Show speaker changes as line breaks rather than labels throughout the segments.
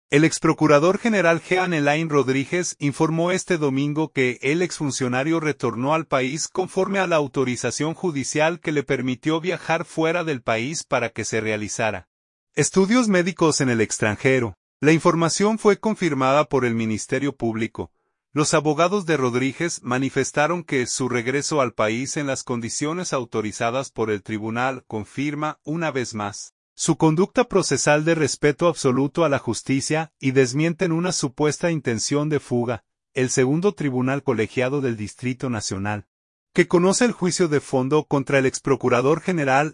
El exprocurador general Jean Alain Rodríguez informó este domingo que el exfuncionario retornó al país conforme a la autorización judicial que le permitió viajar fuera del país para que se realizara estudios médicos en el extranjero. La información fue confirmada por el Ministerio Público. Los abogados de Rodríguez manifestaron que su regreso al país en las condiciones autorizadas por el tribunal confirma, una vez más, su conducta procesal de respeto absoluto a la justicia y desmienten una supuesta intención de fuga. El segundo tribunal colegiado del Distrito Nacional, que conoce el juicio de fondo contra el exprocurador general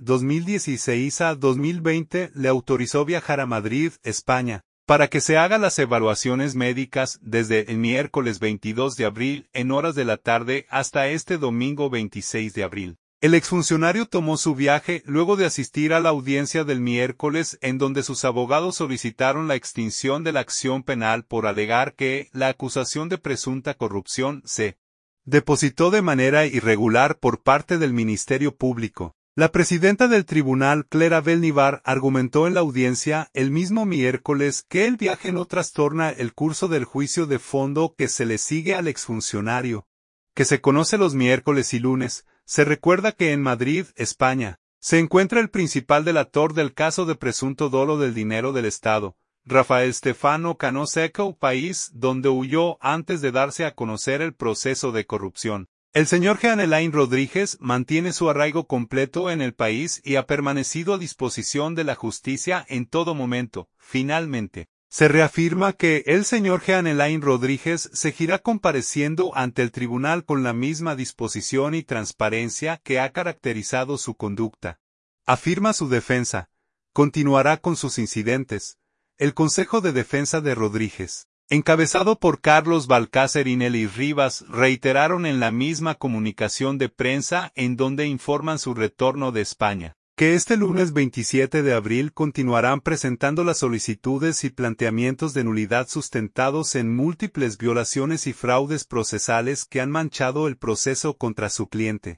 2016 a 2020, le autorizó viajar a Madrid, España, para que se hagan las evaluaciones médicas desde el miércoles 22 de abril en horas de la tarde hasta este domingo 26 de abril. El exfuncionario tomó su viaje luego de asistir a la audiencia del miércoles en donde sus abogados solicitaron la extinción de la acción penal por alegar que la acusación de presunta corrupción se depositó de manera irregular por parte del Ministerio Público. La presidenta del tribunal, Clara Belnivar, argumentó en la audiencia el mismo miércoles que el viaje no trastorna el curso del juicio de fondo que se le sigue al exfuncionario, que se conoce los miércoles y lunes. Se recuerda que en Madrid, España, se encuentra el principal delator del caso de presunto dolo del dinero del Estado, Rafael Stefano Cano Seco, país donde huyó antes de darse a conocer el proceso de corrupción. El señor Jean Alain Rodríguez mantiene su arraigo completo en el país y ha permanecido a disposición de la justicia en todo momento. Finalmente, se reafirma que el señor Jean Alain Rodríguez seguirá compareciendo ante el tribunal con la misma disposición y transparencia que ha caracterizado su conducta. Afirma su defensa. Continuará con sus incidentes. El Consejo de Defensa de Rodríguez, encabezado por Carlos Balcácer y Nelly Rivas, reiteraron en la misma comunicación de prensa en donde informan su retorno de España, que este lunes 27 de abril continuarán presentando las solicitudes y planteamientos de nulidad sustentados en múltiples violaciones y fraudes procesales que han manchado el proceso contra su cliente.